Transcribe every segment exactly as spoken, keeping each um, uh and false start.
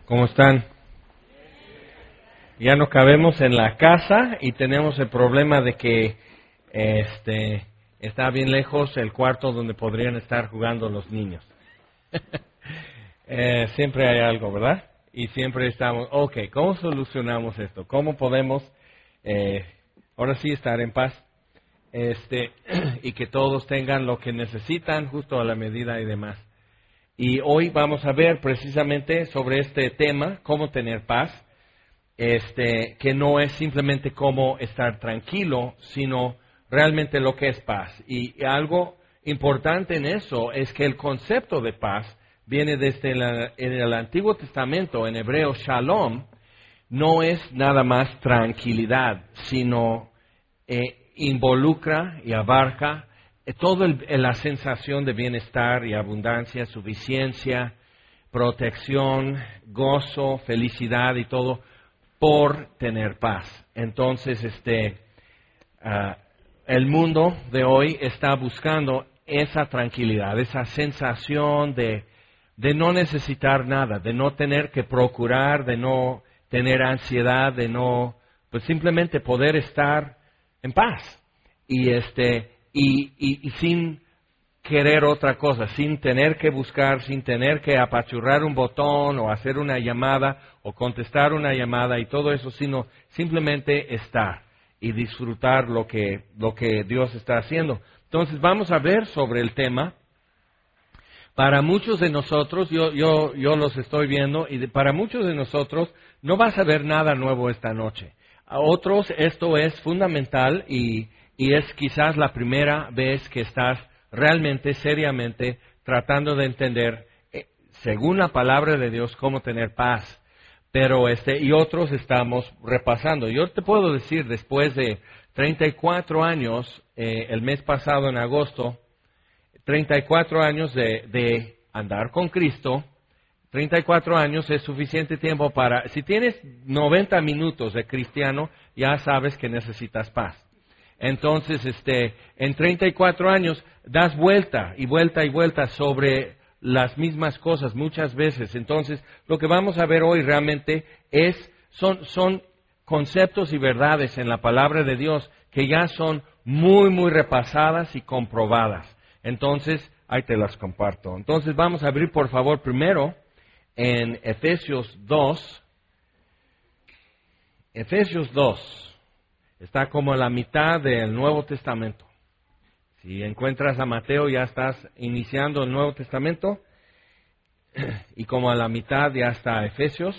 ¿Cómo están? Ya no cabemos en la casa y tenemos el problema de que este está bien lejos el cuarto donde podrían estar jugando los niños. eh, siempre hay algo, ¿verdad? Y siempre estamos, ok, ¿cómo solucionamos esto? ¿Cómo podemos eh, ahora sí estar en paz? Este y que todos tengan lo que necesitan justo a la medida y demás. Y hoy vamos a ver precisamente sobre este tema, cómo tener paz, este, que no es simplemente cómo estar tranquilo, sino realmente lo que es paz. Y algo importante en eso es que el concepto de paz viene desde el, en el Antiguo Testamento, en hebreo, shalom, no es nada más tranquilidad, sino eh, involucra y abarca toda la sensación de bienestar y abundancia, suficiencia, protección, gozo, felicidad y todo por tener paz. Entonces, este, uh, el mundo de hoy está buscando esa tranquilidad, esa sensación de, de no necesitar nada, de no tener que procurar, de no tener ansiedad, de no, pues simplemente poder estar en paz. Y este Y, y, y sin querer otra cosa, sin tener que buscar, sin tener que apachurrar un botón o hacer una llamada o contestar una llamada y todo eso, sino simplemente estar y disfrutar lo que, lo que Dios está haciendo. Entonces vamos a ver sobre el tema. Para muchos de nosotros, yo, yo, yo los estoy viendo, y de, para muchos de nosotros no vas a ver nada nuevo esta noche. A otros esto es fundamental y Y es quizás la primera vez que estás realmente, seriamente, tratando de entender, eh, según la palabra de Dios, cómo tener paz. Pero este, y otros estamos repasando. Yo te puedo decir, después de treinta y cuatro años, eh, el mes pasado en agosto, treinta y cuatro años de, de andar con Cristo, treinta y cuatro años es suficiente tiempo para, si tienes noventa minutos de cristiano, ya sabes que necesitas paz. Entonces, este, en treinta y cuatro años das vuelta y vuelta y vuelta sobre las mismas cosas muchas veces. Entonces, lo que vamos a ver hoy realmente es, son, son conceptos y verdades en la palabra de Dios que ya son muy, muy repasadas y comprobadas. Entonces, ahí te las comparto. Entonces, vamos a abrir por favor primero en Efesios dos. Efesios dos. Está como a la mitad del Nuevo Testamento. Si encuentras a Mateo, ya estás iniciando el Nuevo Testamento. Y como a la mitad ya está Efesios.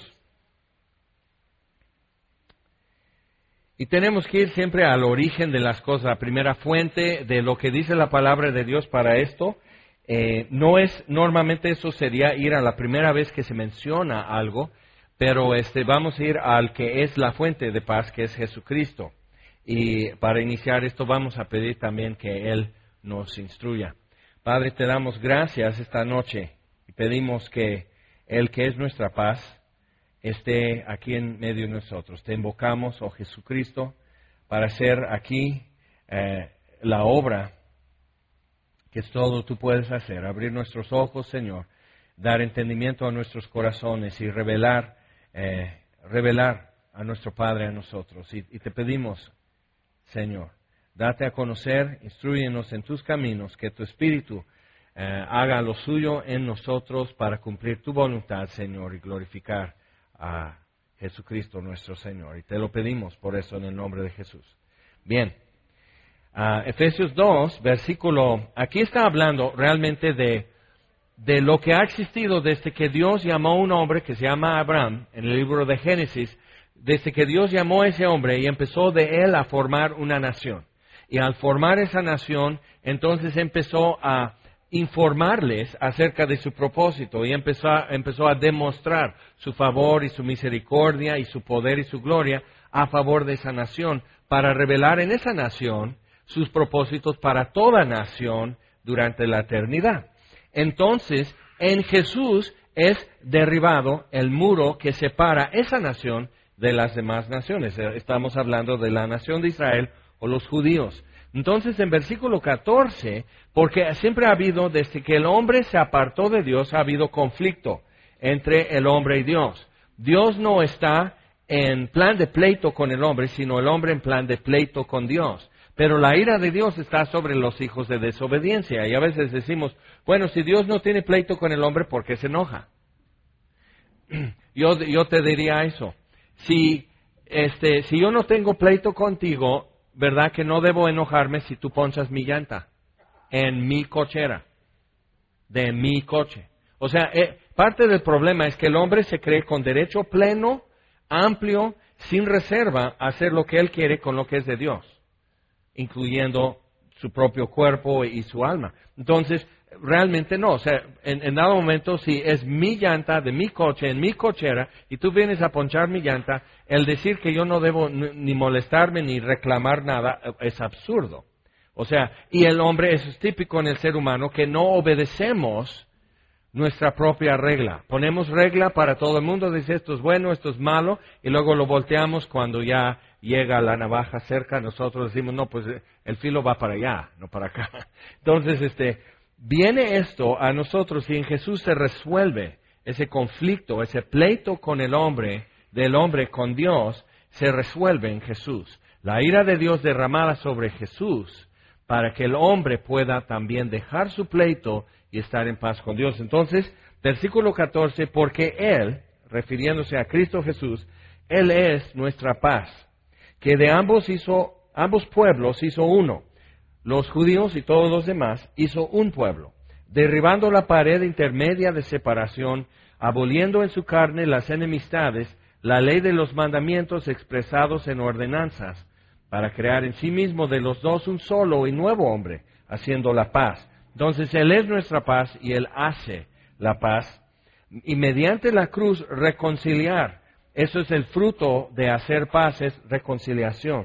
Y tenemos que ir siempre al origen de las cosas, la primera fuente de lo que dice la palabra de Dios para esto. Eh, no es, normalmente eso sería ir a la primera vez que se menciona algo, pero este, vamos a ir al que es la fuente de paz, que es Jesucristo. Y para iniciar esto vamos a pedir también que Él nos instruya. Padre, te damos gracias esta noche y pedimos que Él, que es nuestra paz, esté aquí en medio de nosotros. Te invocamos, oh Jesucristo, para hacer aquí eh, la obra que todo tú puedes hacer. Abrir nuestros ojos, Señor, dar entendimiento a nuestros corazones y revelar, eh, revelar a nuestro Padre a nosotros. Y, y te pedimos, Señor, date a conocer, instrúyenos en tus caminos, que tu Espíritu eh, haga lo suyo en nosotros para cumplir tu voluntad, Señor, y glorificar a Jesucristo nuestro Señor. Y te lo pedimos por eso en el nombre de Jesús. Bien, uh, Efesios dos, versículo, aquí está hablando realmente de, de lo que ha existido desde que Dios llamó a un hombre que se llama Abraham, en el libro de Génesis. Desde que Dios llamó a ese hombre y empezó de él a formar una nación. Y al formar esa nación, entonces empezó a informarles acerca de su propósito y empezó a, empezó a demostrar su favor y su misericordia y su poder y su gloria a favor de esa nación, para revelar en esa nación sus propósitos para toda nación durante la eternidad. Entonces, en Jesús es derribado el muro que separa esa nación de las demás naciones. Estamos hablando de la nación de Israel o los judíos. Entonces, en versículo catorce, porque siempre ha habido, desde que el hombre se apartó de Dios, ha habido conflicto entre el hombre y Dios. Dios no está en plan de pleito con el hombre, sino el hombre en plan de pleito con Dios. Pero la ira de Dios está sobre los hijos de desobediencia. Y a veces decimos, bueno, si Dios no tiene pleito con el hombre, ¿por qué se enoja? Yo, yo te diría eso. Si, este, si yo no tengo pleito contigo, ¿verdad que no debo enojarme si tú ponchas mi llanta en mi cochera, de mi coche? O sea, eh, parte del problema es que el hombre se cree con derecho pleno, amplio, sin reserva, a hacer lo que él quiere con lo que es de Dios, incluyendo su propio cuerpo y su alma. Entonces, realmente no. O sea, en, en dado momento, si es mi llanta de mi coche, en mi cochera, y tú vienes a ponchar mi llanta, el decir que yo no debo ni molestarme ni reclamar nada es absurdo. O sea, y el hombre, eso es típico en el ser humano, que no obedecemos nuestra propia regla. Ponemos regla para todo el mundo, dice esto es bueno, esto es malo, y luego lo volteamos cuando ya llega la navaja cerca, nosotros decimos, no, pues el filo va para allá, no para acá. Entonces, este, viene esto a nosotros y en Jesús se resuelve ese conflicto, ese pleito con el hombre, del hombre con Dios, se resuelve en Jesús. La ira de Dios derramada sobre Jesús para que el hombre pueda también dejar su pleito y estar en paz con Dios. Entonces, versículo catorce, porque Él, refiriéndose a Cristo Jesús, Él es nuestra paz, que de ambos hizo, ambos pueblos hizo uno, los judíos y todos los demás, hizo un pueblo, derribando la pared intermedia de separación, aboliendo en su carne las enemistades, la ley de los mandamientos expresados en ordenanzas, para crear en sí mismo de los dos un solo y nuevo hombre, haciendo la paz. Entonces, Él es nuestra paz y Él hace la paz. Y mediante la cruz, reconciliar. Eso es el fruto de hacer paz, es reconciliación.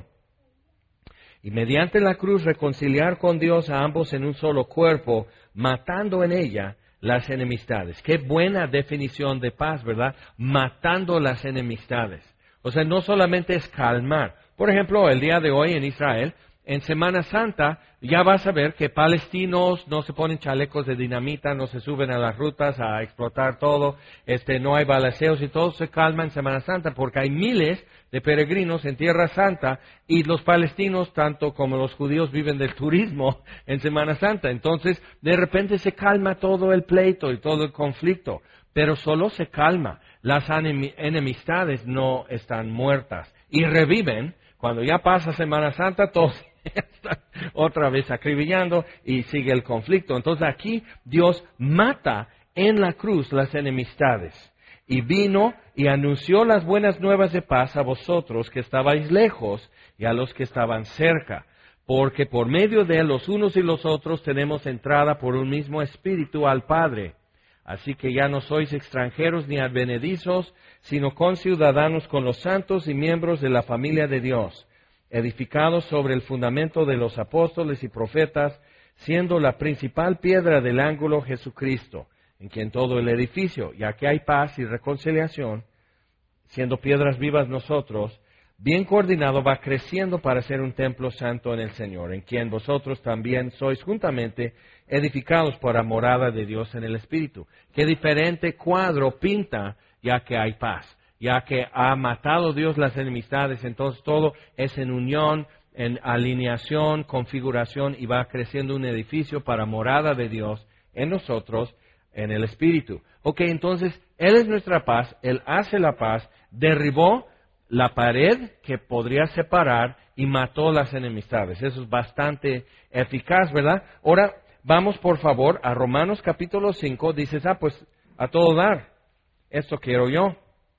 Y mediante la cruz, reconciliar con Dios a ambos en un solo cuerpo, matando en ella las enemistades. Qué buena definición de paz, ¿verdad? Matando las enemistades. O sea, no solamente es calmar. Por ejemplo, el día de hoy en Israel, en Semana Santa, ya vas a ver que palestinos no se ponen chalecos de dinamita, no se suben a las rutas a explotar todo, este, no hay balaceos y todo se calma en Semana Santa porque hay miles de peregrinos en Tierra Santa y los palestinos, tanto como los judíos, viven del turismo en Semana Santa. Entonces, de repente se calma todo el pleito y todo el conflicto, pero solo se calma. Las enemistades no están muertas y reviven. Cuando ya pasa Semana Santa, todos están otra vez acribillando y sigue el conflicto. Entonces aquí Dios mata en la cruz las enemistades. Y vino y anunció las buenas nuevas de paz a vosotros que estabais lejos y a los que estaban cerca. Porque por medio de él los unos y los otros tenemos entrada por un mismo espíritu al Padre. Así que ya no sois extranjeros ni advenedizos, sino conciudadanos con los santos y miembros de la familia de Dios, edificados sobre el fundamento de los apóstoles y profetas, siendo la principal piedra del ángulo Jesucristo, en quien todo el edificio, ya que hay paz y reconciliación, siendo piedras vivas nosotros, bien coordinado va creciendo para ser un templo santo en el Señor, en quien vosotros también sois juntamente edificados por la morada de Dios en el Espíritu. Qué diferente cuadro pinta, ya que hay paz, ya que ha matado Dios las enemistades, entonces todo es en unión, en alineación, configuración, y va creciendo un edificio para morada de Dios en nosotros, en el Espíritu. Ok, entonces, Él es nuestra paz, Él hace la paz, derribó la pared que podría separar y mató las enemistades. Eso es bastante eficaz, ¿verdad? Ahora, vamos por favor a Romanos capítulo cinco, dices, ah, pues a todo dar, esto quiero yo.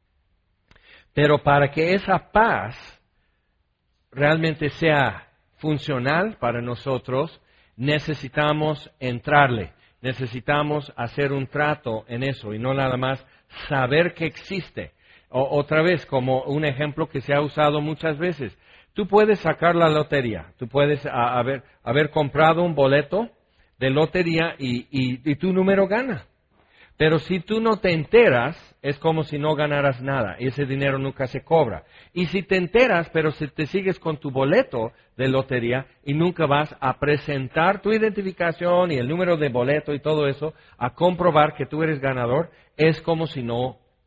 Pero para que esa paz realmente sea funcional para nosotros, necesitamos entrarle, necesitamos hacer un trato en eso y no nada más saber que existe. O, otra vez, como un ejemplo que se ha usado muchas veces, tú puedes sacar la lotería, tú puedes a, haber, haber comprado un boleto de lotería y, y, y tu número gana. Pero si tú no te enteras, es como si no ganaras nada. Y ese dinero nunca se cobra. Y si te enteras, pero si te sigues con tu boleto de lotería y nunca vas a presentar tu identificación y el número de boleto y todo eso, a comprobar que tú eres ganador, es como si no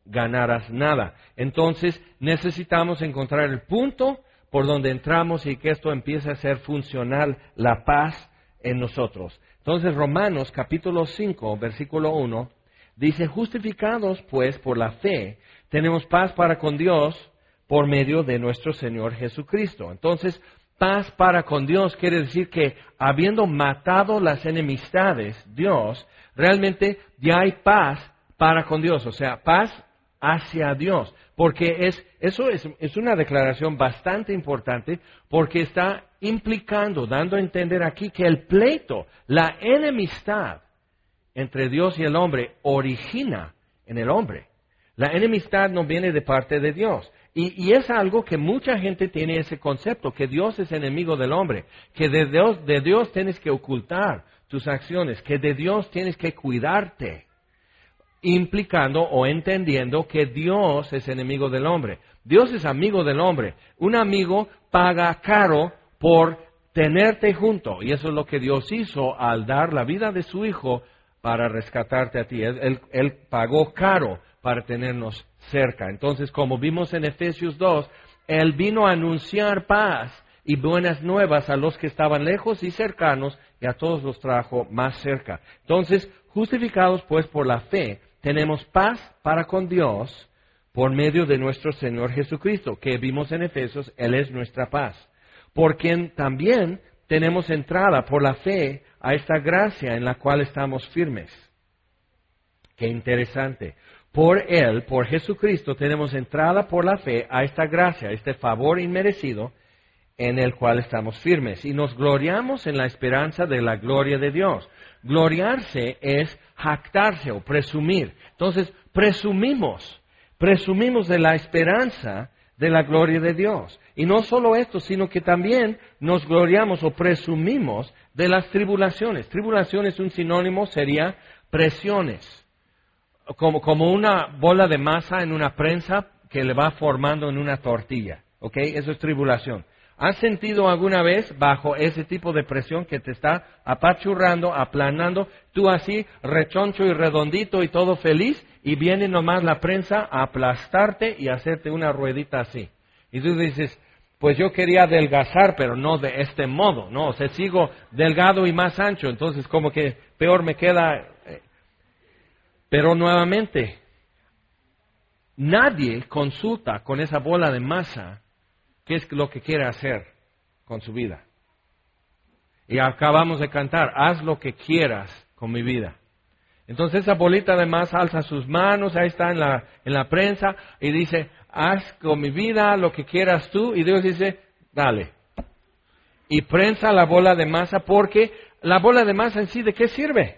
ganarás nada. Entonces necesitamos encontrar el punto por donde entramos y que esto empiece a hacer funcional la paz en nosotros. Entonces Romanos capítulo cinco, versículo uno, dice, justificados pues por la fe, tenemos paz para con Dios por medio de nuestro Señor Jesucristo. Entonces, paz para con Dios quiere decir que habiendo matado las enemistades, Dios, realmente ya hay paz para con Dios, o sea, paz hacia Dios. Porque es, eso es, es una declaración bastante importante porque está implicando, dando a entender aquí que el pleito, la enemistad entre Dios y el hombre origina en el hombre. La enemistad no viene de parte de Dios. Y, y es algo que mucha gente tiene ese concepto, que Dios es enemigo del hombre, que de Dios, de Dios tienes que ocultar tus acciones, que de Dios tienes que cuidarte, implicando o entendiendo que Dios es enemigo del hombre. Dios es amigo del hombre. Un amigo paga caro por tenerte junto, y eso es lo que Dios hizo al dar la vida de su Hijo para rescatarte a ti. Él, él, él pagó caro para tenernos cerca. Entonces, como vimos en Efesios dos, Él vino a anunciar paz y buenas nuevas a los que estaban lejos y cercanos, y a todos los trajo más cerca. Entonces, justificados pues por la fe, tenemos paz para con Dios por medio de nuestro Señor Jesucristo, que vimos en Efesios, Él es nuestra paz. Por quien también tenemos entrada por la fe a esta gracia en la cual estamos firmes. Qué interesante. Por Él, por Jesucristo, tenemos entrada por la fe a esta gracia, a este favor inmerecido en el cual estamos firmes. Y nos gloriamos en la esperanza de la gloria de Dios. Gloriarse es jactarse o presumir. Entonces, presumimos, presumimos de la esperanza de la gloria de Dios. Y no solo esto, sino que también nos gloriamos o presumimos de las tribulaciones. Tribulaciones, un sinónimo sería presiones. Como, como una bola de masa en una prensa que le va formando en una tortilla. ¿Ok? Eso es tribulación. ¿Has sentido alguna vez bajo ese tipo de presión que te está apachurrando, aplanando, tú así rechoncho y redondito y todo feliz, y viene nomás la prensa a aplastarte y hacerte una ruedita así? Y tú dices, pues yo quería adelgazar, pero no de este modo, ¿no? O sea, sigo delgado y más ancho, entonces como que peor me queda. Pero nuevamente, nadie consulta con esa bola de masa qué es lo que quiere hacer con su vida. Y acabamos de cantar, haz lo que quieras con mi vida. Entonces esa bolita de masa alza sus manos, ahí está en la, en la prensa, y dice, haz con mi vida lo que quieras tú. Y Dios dice, dale. Y prensa la bola de masa, porque la bola de masa en sí, ¿de qué sirve?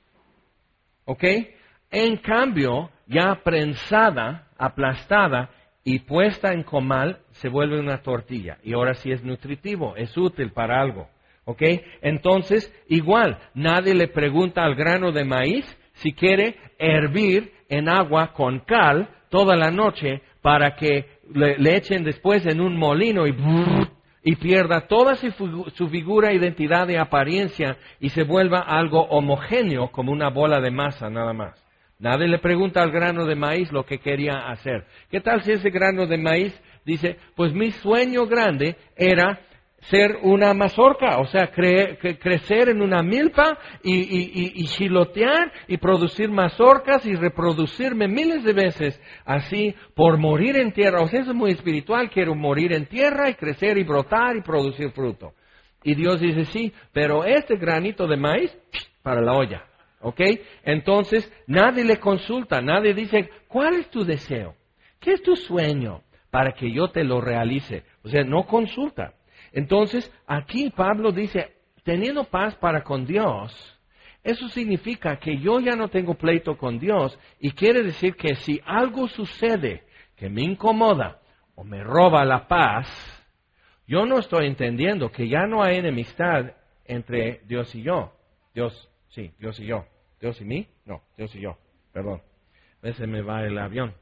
¿Ok? En cambio, ya prensada, aplastada y puesta en comal, se vuelve una tortilla. Y ahora sí es nutritivo, es útil para algo. ¿Ok? Entonces, igual, nadie le pregunta al grano de maíz si quiere hervir en agua con cal toda la noche para que le, le echen después en un molino y, y pierda toda su, su figura, identidad y apariencia y se vuelva algo homogéneo como una bola de masa nada más. Nadie le pregunta al grano de maíz lo que quería hacer. ¿Qué tal si ese grano de maíz dice, pues mi sueño grande era ser una mazorca, o sea, cre cre crecer en una milpa y, y, y, y chilotear y producir mazorcas y reproducirme miles de veces así por morir en tierra? O sea, eso es muy espiritual, quiero morir en tierra y crecer y brotar y producir fruto. Y Dios dice, sí, pero este granito de maíz, para la olla. ¿Ok? Entonces, nadie le consulta, nadie dice, ¿cuál es tu deseo? ¿Qué es tu sueño para que yo te lo realice? O sea, no consulta. Entonces, aquí Pablo dice, teniendo paz para con Dios, eso significa que yo ya no tengo pleito con Dios, y quiere decir que si algo sucede que me incomoda o me roba la paz, yo no estoy entendiendo que ya no hay enemistad entre Dios y yo. Dios Sí, Dios y yo. ¿Dios y mí? No, Dios y yo. Perdón. A veces me va el avión.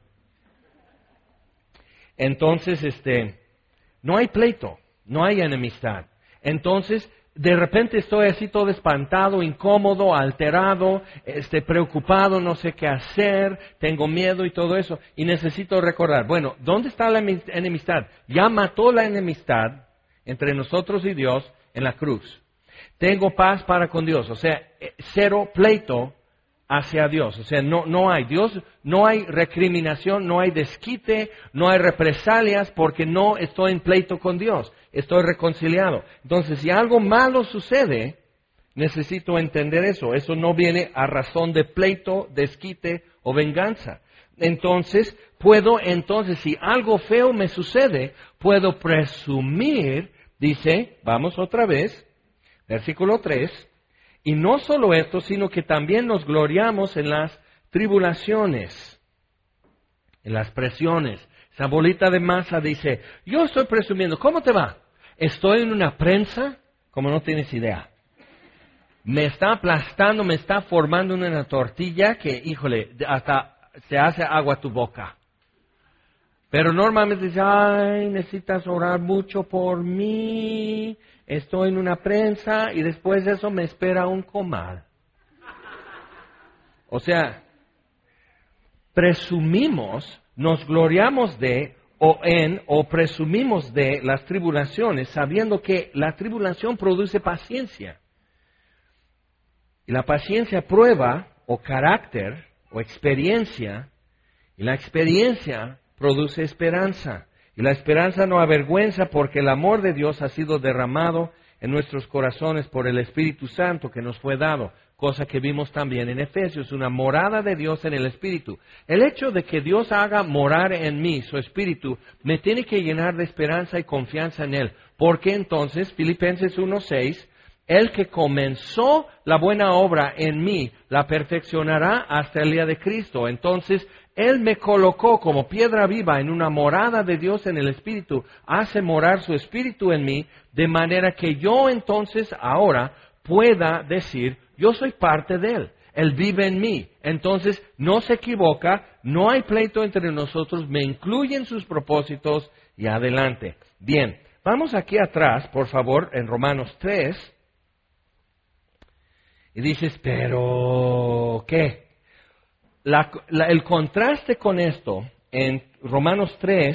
Entonces, este, no hay pleito, no hay enemistad. Entonces, de repente estoy así todo espantado, incómodo, alterado, este, preocupado, no sé qué hacer, tengo miedo y todo eso. Y necesito recordar, bueno, ¿dónde está la enemistad? Ya mató la enemistad entre nosotros y Dios en la cruz. Tengo paz para con Dios, o sea, cero pleito hacia Dios. O sea, no, no hay Dios, no hay recriminación, no hay desquite, no hay represalias porque no estoy en pleito con Dios. Estoy reconciliado. Entonces, si algo malo sucede, necesito entender eso. Eso no viene a razón de pleito, desquite o venganza. Entonces, puedo, entonces, si algo feo me sucede, puedo presumir, dice, vamos otra vez, versículo tres, y no solo esto, sino que también nos gloriamos en las tribulaciones, en las presiones. Esa bolita de masa dice, yo estoy presumiendo, ¿cómo te va? Estoy en una prensa, como no tienes idea. Me está aplastando, me está formando una tortilla que, híjole, hasta se hace agua a tu boca. Pero normalmente dice, ay, necesitas orar mucho por mí, estoy en una prensa y después de eso me espera un comal. O sea, presumimos, nos gloriamos de, o en, o presumimos de las tribulaciones, sabiendo que la tribulación produce paciencia. Y la paciencia prueba, o carácter, o experiencia, y la experiencia produce esperanza. Y la esperanza no avergüenza porque el amor de Dios ha sido derramado en nuestros corazones por el Espíritu Santo que nos fue dado, cosa que vimos también en Efesios, una morada de Dios en el Espíritu. El hecho de que Dios haga morar en mí su Espíritu me tiene que llenar de esperanza y confianza en Él. Porque entonces, Filipenses uno seis, el que comenzó la buena obra en mí, la perfeccionará hasta el día de Cristo. Entonces, Él me colocó como piedra viva en una morada de Dios en el Espíritu, hace morar su Espíritu en mí, de manera que yo entonces ahora pueda decir, yo soy parte de Él, Él vive en mí. Entonces, no se equivoca, no hay pleito entre nosotros, me incluye en sus propósitos y adelante. Bien, vamos aquí atrás, por favor, en Romanos tres. Y dices, pero, ¿qué? La, la, el contraste con esto en Romanos tres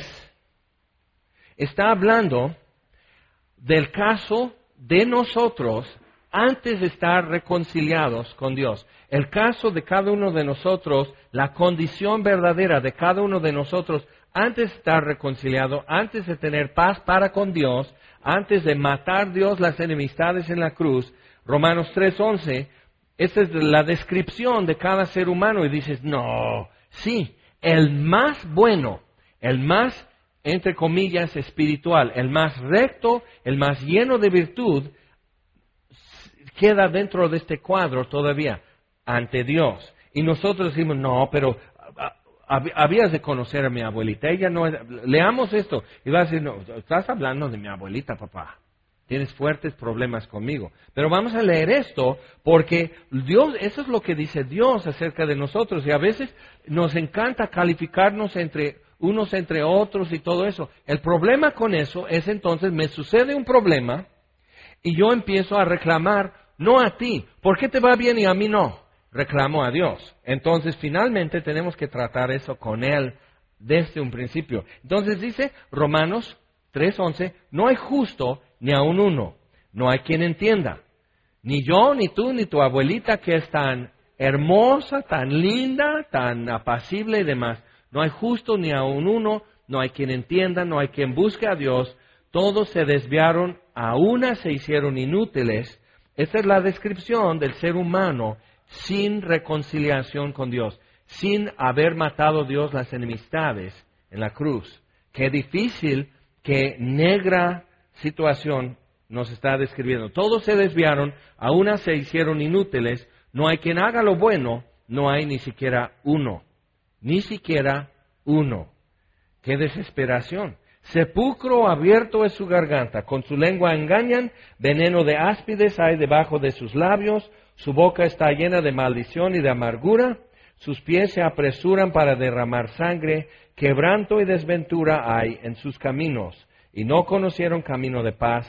está hablando del caso de nosotros antes de estar reconciliados con Dios. El caso de cada uno de nosotros, la condición verdadera de cada uno de nosotros antes de estar reconciliado, antes de tener paz para con Dios, antes de matar Dios las enemistades en la cruz. Romanos tres once, esta es la descripción de cada ser humano y dices, no, sí, el más bueno, el más, entre comillas, espiritual, el más recto, el más lleno de virtud, queda dentro de este cuadro todavía, ante Dios. Y nosotros decimos, no, pero habías de conocer a mi abuelita, ella no es, leamos esto, y vas a decir, no, estás hablando de mi abuelita, papá. Tienes fuertes problemas conmigo. Pero vamos a leer esto porque Dios, eso es lo que dice Dios acerca de nosotros. Y a veces nos encanta calificarnos entre unos entre otros y todo eso. El problema con eso es entonces me sucede un problema y yo empiezo a reclamar, no a ti. ¿Por qué te va bien y a mí no? Reclamo a Dios. Entonces finalmente tenemos que tratar eso con Él desde un principio. Entonces dice Romanos tres once, no hay justo ni aun uno, no hay quien entienda, ni yo, ni tú, ni tu abuelita que es tan hermosa, tan linda, tan apacible y demás, no hay justo ni aun uno, no hay quien entienda, no hay quien busque a Dios, todos se desviaron, a una se hicieron inútiles. Esta es la descripción del ser humano sin reconciliación con Dios, sin haber matado Dios las enemistades en la cruz. Qué difícil, qué negra situación nos está describiendo. Todos se desviaron, a una se hicieron inútiles, no hay quien haga lo bueno, no hay ni siquiera uno, ni siquiera uno. ¡Qué desesperación! Sepulcro abierto es su garganta, con su lengua engañan, veneno de áspides hay debajo de sus labios, su boca está llena de maldición y de amargura, sus pies se apresuran para derramar sangre, quebranto y desventura hay en sus caminos. Y no conocieron camino de paz,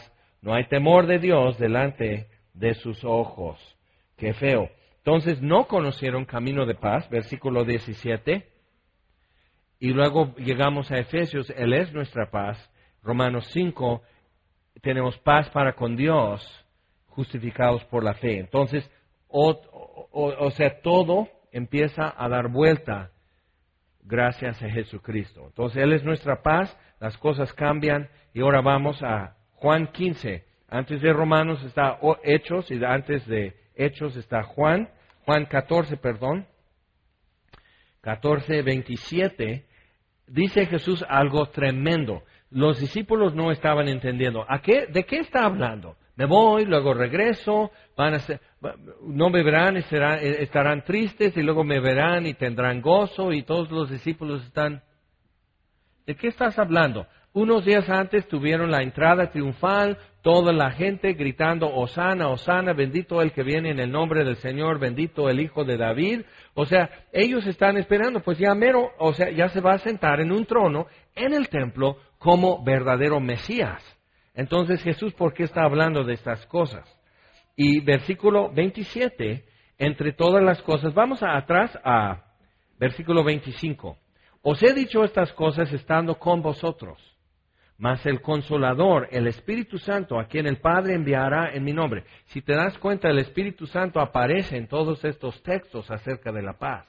No hay temor de Dios delante de sus ojos. Qué feo. Entonces no conocieron camino de paz, versículo diecisiete. Y luego llegamos a Efesios, Él es nuestra paz. Romanos cinco, tenemos paz para con Dios, justificados por la fe. Entonces, o, o, o sea, todo empieza a dar vuelta gracias a Jesucristo. Entonces, Él es nuestra paz, las cosas cambian. Y ahora vamos a Juan quince. Antes de Romanos está Hechos, y antes de Hechos está Juan. Juan catorce, perdón. catorce, veintisiete. Dice Jesús algo tremendo. Los discípulos no estaban entendiendo. ¿A qué, ¿De qué está hablando? Me voy, luego regreso, van a ser, no me verán, estarán, estarán tristes, y luego me verán y tendrán gozo, y todos los discípulos están... ¿De qué estás hablando? Unos días antes tuvieron la entrada triunfal, toda la gente gritando, Hosana, Hosana, bendito el que viene en el nombre del Señor, bendito el Hijo de David. O sea, ellos están esperando, pues ya mero, o sea, ya se va a sentar en un trono en el templo como verdadero Mesías. Entonces Jesús, ¿por qué está hablando de estas cosas? Y versículo veintisiete, entre todas las cosas, vamos a, atrás a versículo veinticinco. Os he dicho estas cosas estando con vosotros, mas el Consolador, el Espíritu Santo, a quien el Padre enviará en mi nombre. Si te das cuenta, el Espíritu Santo aparece en todos estos textos acerca de la paz.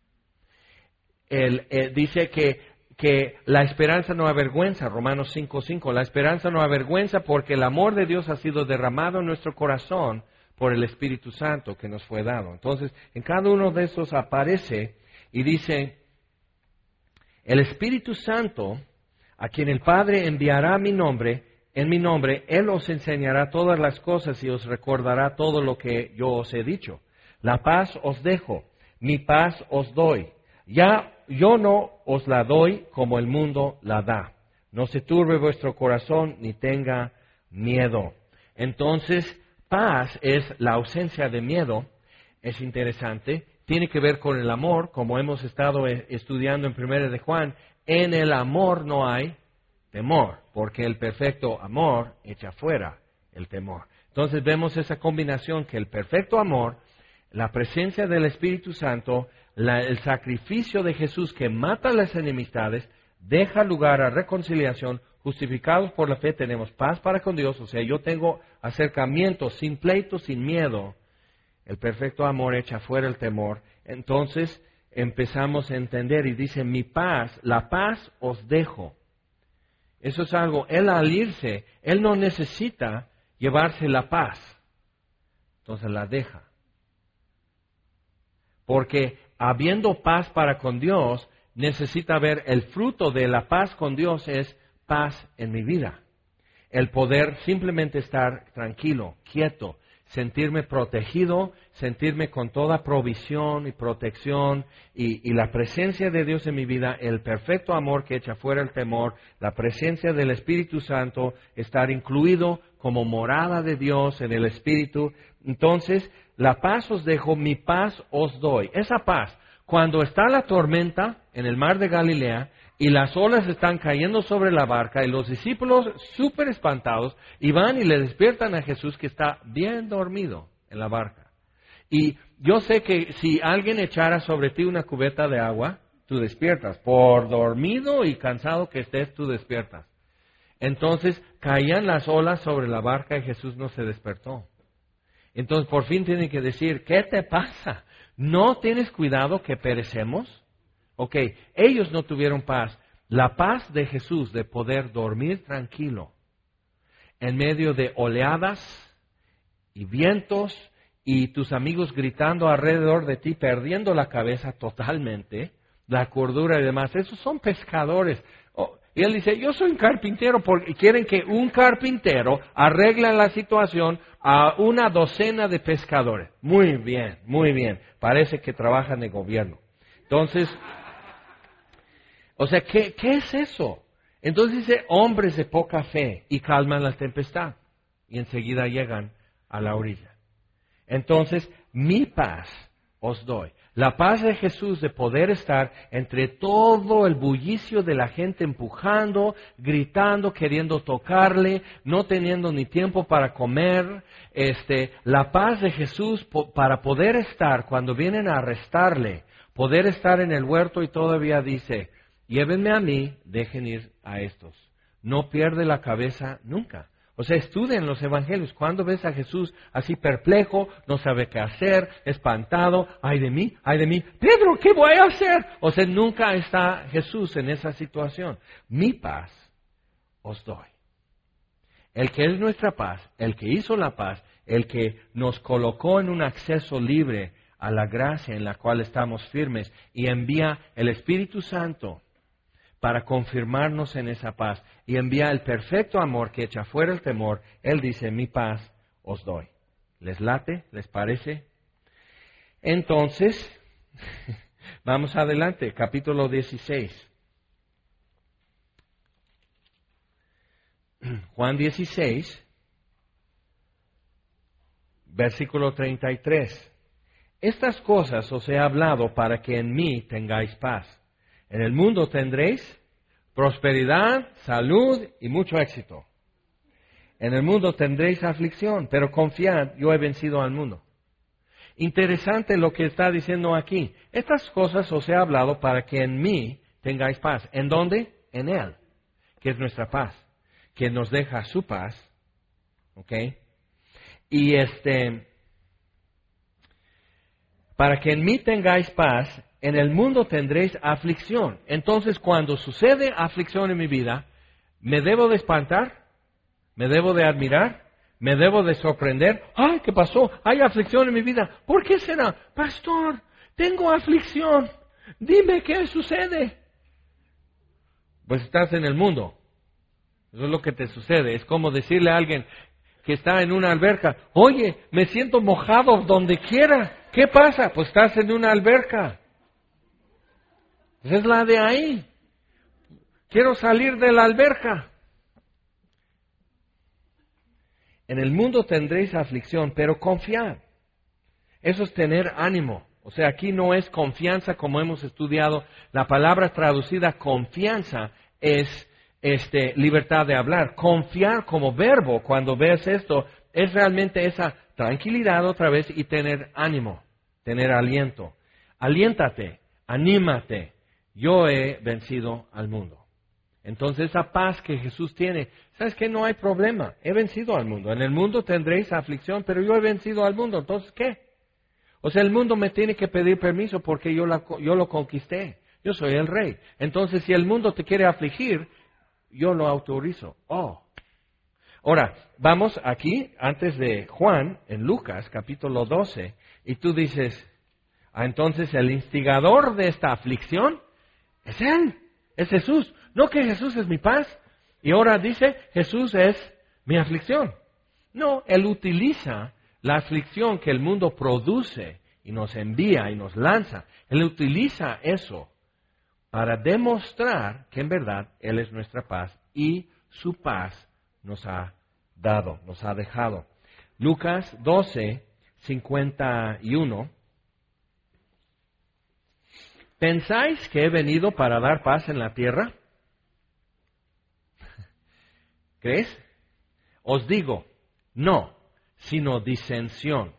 Él eh, dice que que la esperanza no avergüenza, Romanos cinco cinco, la esperanza no avergüenza porque el amor de Dios ha sido derramado en nuestro corazón por el Espíritu Santo que nos fue dado. Entonces, en cada uno de estos aparece y dice, el Espíritu Santo, a quien el Padre enviará mi nombre, en mi nombre, Él os enseñará todas las cosas y os recordará todo lo que yo os he dicho. La paz os dejo, mi paz os doy. Ya yo no os la doy como el mundo la da. No se turbe vuestro corazón ni tenga miedo. Entonces, paz es la ausencia de miedo. Es interesante. Tiene que ver con el amor, como hemos estado estudiando en primera de Juan. En el amor no hay temor, porque el perfecto amor echa fuera el temor. Entonces vemos esa combinación que el perfecto amor, la presencia del Espíritu Santo, La, el sacrificio de Jesús que mata las enemistades, deja lugar a reconciliación, justificados por la fe tenemos paz para con Dios, o sea, yo tengo acercamiento sin pleito, sin miedo. El perfecto amor echa fuera el temor. Entonces empezamos a entender y dice, mi paz, la paz os dejo. Eso es algo, Él al irse, Él no necesita llevarse la paz, entonces la deja. Porque habiendo paz para con Dios, necesita ver el fruto de la paz con Dios es paz en mi vida. El poder simplemente estar tranquilo, quieto, sentirme protegido, sentirme con toda provisión y protección y, y la presencia de Dios en mi vida, el perfecto amor que echa fuera el temor, la presencia del Espíritu Santo, estar incluido como morada de Dios en el Espíritu. Entonces, la paz os dejo, mi paz os doy. Esa paz, cuando está la tormenta en el mar de Galilea y las olas están cayendo sobre la barca y los discípulos súper espantados y van y le despiertan a Jesús que está bien dormido en la barca. Y yo sé que si alguien echara sobre ti una cubeta de agua, tú despiertas. Por dormido y cansado que estés, tú despiertas. Entonces caían las olas sobre la barca y Jesús no se despertó. Entonces por fin tienen que decir, ¿qué te pasa? ¿No tienes cuidado que perecemos? Ok, ellos no tuvieron paz. La paz de Jesús de poder dormir tranquilo en medio de oleadas y vientos y tus amigos gritando alrededor de ti, perdiendo la cabeza totalmente, la cordura y demás. Esos son pescadores. Oh, y él dice, yo soy un carpintero, porque quieren que un carpintero arregle la situación a una docena de pescadores. Muy bien, muy bien. Parece que trabajan en el gobierno. Entonces, o sea, ¿qué, qué es eso? Entonces dice, hombres de poca fe, y calman la tempestad. Y enseguida llegan a la orilla. Entonces, mi paz os doy. La paz de Jesús de poder estar entre todo el bullicio de la gente empujando, gritando, queriendo tocarle, no teniendo ni tiempo para comer. Este, la paz de Jesús po- para poder estar cuando vienen a arrestarle, poder estar en el huerto y todavía dice, llévenme a mí, dejen ir a estos. No pierde la cabeza nunca. O sea, estudien los evangelios. Cuando ves a Jesús así perplejo, no sabe qué hacer, espantado, ay de mí, ay de mí, Pedro, ¿qué voy a hacer? O sea, nunca está Jesús en esa situación. Mi paz os doy. El que es nuestra paz, el que hizo la paz, el que nos colocó en un acceso libre a la gracia en la cual estamos firmes y envía el Espíritu Santo para confirmarnos en esa paz y envía el perfecto amor que echa fuera el temor. Él dice, mi paz os doy. ¿Les late? ¿Les parece? Entonces, vamos adelante, capítulo dieciséis. Juan dieciséis, versículo treinta y tres. Estas cosas os he hablado para que en mí tengáis paz. En el mundo tendréis prosperidad, salud y mucho éxito. En el mundo tendréis aflicción, pero confiad, yo he vencido al mundo. Interesante lo que está diciendo aquí. Estas cosas os he hablado para que en mí tengáis paz. ¿En dónde? En Él, que es nuestra paz, que nos deja su paz. ¿Ok? Y este, para que en mí tengáis paz, en el mundo tendréis aflicción. Entonces, cuando sucede aflicción en mi vida, ¿me debo de espantar? ¿Me debo de admirar? ¿Me debo de sorprender? ¡Ay, qué pasó! Hay aflicción en mi vida. ¿Por qué será? Pastor, tengo aflicción. Dime qué sucede. Pues estás en el mundo. Eso es lo que te sucede. Es como decirle a alguien que está en una alberca, oye, me siento mojado donde quiera. ¿Qué pasa? Pues estás en una alberca. Esa es la de ahí. Quiero salir de la alberca. En el mundo tendréis aflicción, pero confiad. Eso es tener ánimo. O sea, aquí no es confianza como hemos estudiado. La palabra traducida confianza es este, libertad de hablar. Confiar como verbo, cuando ves esto, es realmente esa tranquilidad otra vez y tener ánimo, tener aliento. Aliéntate, anímate. Yo he vencido al mundo. Entonces esa paz que Jesús tiene, ¿sabes qué? No hay problema. He vencido al mundo. En el mundo tendréis aflicción, pero yo he vencido al mundo. Entonces, ¿qué? O sea, el mundo me tiene que pedir permiso porque yo, la, yo lo conquisté. Yo soy el rey. Entonces, si el mundo te quiere afligir, yo lo autorizo. Oh. Ahora, vamos aquí, antes de Juan, en Lucas, capítulo doce, y tú dices, ah, entonces el instigador de esta aflicción es Él, es Jesús. No que Jesús es mi paz. Y ahora dice, Jesús es mi aflicción. No, Él utiliza la aflicción que el mundo produce y nos envía y nos lanza. Él utiliza eso para demostrar que en verdad Él es nuestra paz y su paz nos ha dado, nos ha dejado. Lucas doce, cincuenta y uno. ¿Pensáis que he venido para dar paz en la tierra? ¿Crees? Os digo, no, sino disensión.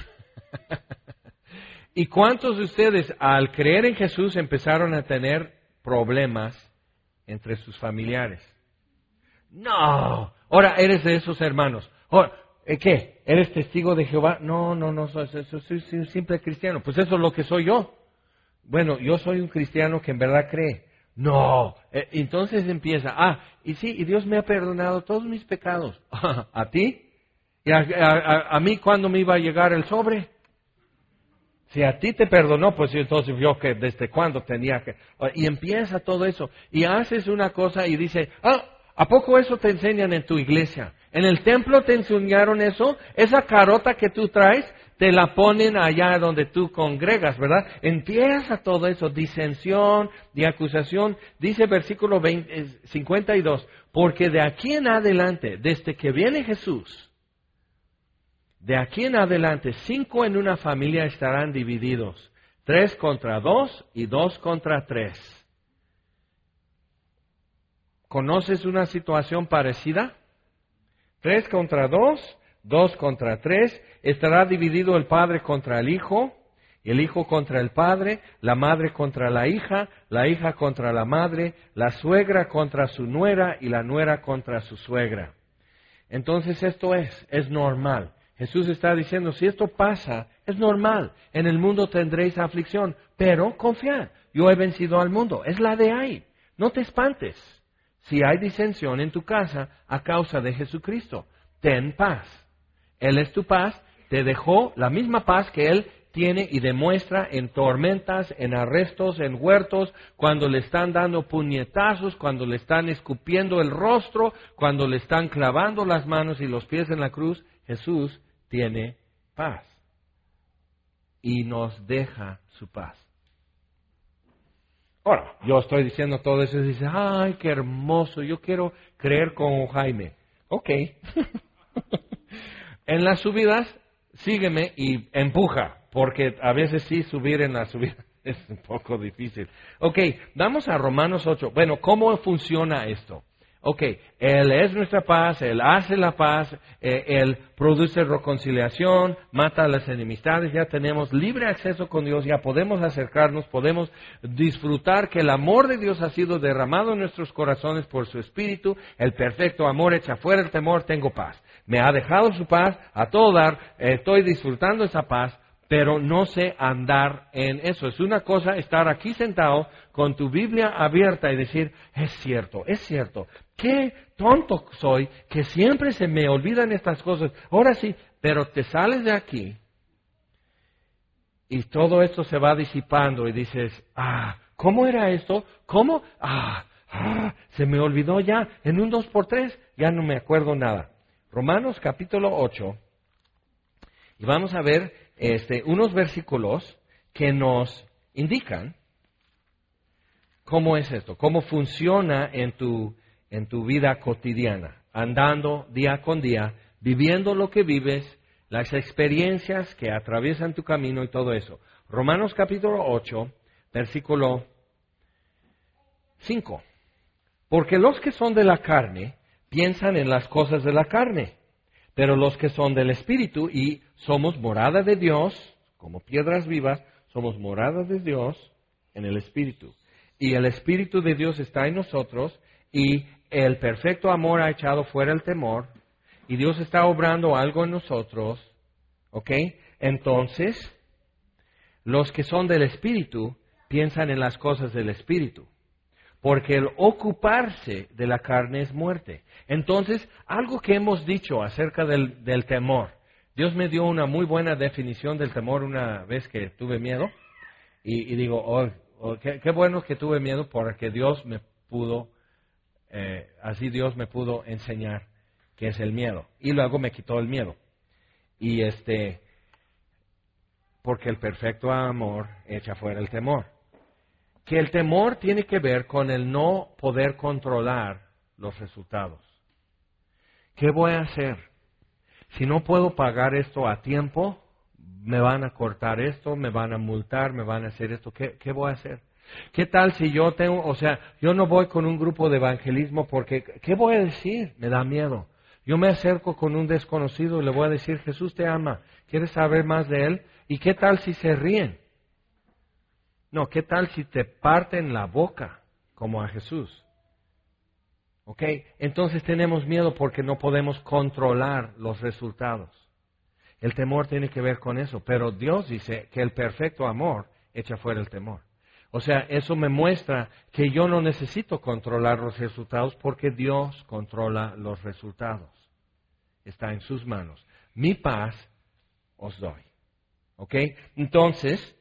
¿Y cuántos de ustedes al creer en Jesús empezaron a tener problemas entre sus familiares? No. Ahora eres de esos hermanos. Ahora, ¿qué? ¿Eres testigo de Jehová? No, no, no, soy, soy, soy, soy un simple cristiano. Pues eso es lo que soy yo. Bueno, yo soy un cristiano que en verdad cree. No. Eh, entonces empieza, ah, y sí, y Dios me ha perdonado todos mis pecados. ¿A ti? ¿Y a, a, a mí cuándo me iba a llegar el sobre? Si a ti te perdonó, pues entonces yo que desde cuándo tenía que... Y empieza todo eso. Y haces una cosa y dice, ah, ¿a poco eso te enseñan en tu iglesia? ¿En el templo te enseñaron eso? Esa carota que tú traes, te la ponen allá donde tú congregas, ¿verdad? Empieza todo eso, disensión y acusación. Dice versículo veinte, cincuenta y dos, porque de aquí en adelante, desde que viene Jesús, de aquí en adelante, cinco en una familia estarán divididos, Tres contra dos y dos contra tres. ¿Conoces una situación parecida? Tres contra dos, dos contra tres. Estará dividido el padre contra el hijo, el hijo contra el padre, la madre contra la hija, la hija contra la madre, la suegra contra su nuera y la nuera contra su suegra. Entonces esto es, es normal. Jesús está diciendo, si esto pasa, es normal. En el mundo tendréis aflicción, pero confiad, yo he vencido al mundo. Es la de ahí. No te espantes. Si hay disensión en tu casa a causa de Jesucristo, ten paz. Él es tu paz, te dejó la misma paz que Él tiene y demuestra en tormentas, en arrestos, en huertos, cuando le están dando puñetazos, cuando le están escupiendo el rostro, cuando le están clavando las manos y los pies en la cruz. Jesús tiene paz y nos deja su paz. Ahora, yo estoy diciendo todo eso y dice, ay, qué hermoso, yo quiero creer como Jaime. Ok. En las subidas, sígueme y empuja, porque a veces sí subir en la subida es un poco difícil. Ok, vamos a Romanos ocho. Bueno, ¿cómo funciona esto? Ok, Él es nuestra paz, Él hace la paz, eh, Él produce reconciliación, mata las enemistades, ya tenemos libre acceso con Dios, ya podemos acercarnos, podemos disfrutar que el amor de Dios ha sido derramado en nuestros corazones por su Espíritu, el perfecto amor echa fuera el temor, tengo paz. Me ha dejado su paz a todo dar, eh, estoy disfrutando esa paz, pero no sé andar en eso. Es una cosa estar aquí sentado con tu Biblia abierta y decir, es cierto, es cierto. Qué tonto soy que siempre se me olvidan estas cosas. Ahora sí, pero te sales de aquí y todo esto se va disipando y dices, ah, ¿cómo era esto? ¿Cómo? Ah, ah, se me olvidó ya. En un dos por tres ya no me acuerdo nada. Romanos capítulo ocho. Y vamos a ver este, unos versículos que nos indican cómo es esto, cómo funciona en tu, en tu vida cotidiana, andando día con día, viviendo lo que vives, las experiencias que atraviesan tu camino y todo eso. Romanos capítulo ocho, versículo cinco. Porque los que son de la carne piensan en las cosas de la carne, pero los que son del Espíritu, y somos morada de Dios, como piedras vivas, somos morada de Dios en el Espíritu. Y el Espíritu de Dios está en nosotros, y el perfecto amor ha echado fuera el temor, y Dios está obrando algo en nosotros, ¿ok? Entonces, los que son del Espíritu piensan en las cosas del Espíritu. Porque el ocuparse de la carne es muerte. Entonces, algo que hemos dicho acerca del, del temor. Dios me dio una muy buena definición del temor una vez que tuve miedo. Y, y digo, oh, oh, qué, qué bueno que tuve miedo porque Dios me pudo, eh, así Dios me pudo enseñar qué es el miedo. Y luego me quitó el miedo. Y este, porque el perfecto amor echa fuera el temor. Que el temor tiene que ver con el no poder controlar los resultados. ¿Qué voy a hacer? Si no puedo pagar esto a tiempo, me van a cortar esto, me van a multar, me van a hacer esto. ¿Qué, qué voy a hacer? ¿Qué tal si yo tengo, o sea, yo no voy con un grupo de evangelismo porque, ¿qué voy a decir? Me da miedo. Yo me acerco con un desconocido y le voy a decir, Jesús te ama, ¿quieres saber más de Él? ¿Y qué tal si se ríen? No, ¿qué tal si te parten la boca como a Jesús? ¿Ok? Entonces tenemos miedo porque no podemos controlar los resultados. El temor tiene que ver con eso, pero Dios dice que el perfecto amor echa fuera el temor. O sea, eso me muestra que yo no necesito controlar los resultados porque Dios controla los resultados. Está en sus manos. Mi paz os doy. ¿Ok? Entonces,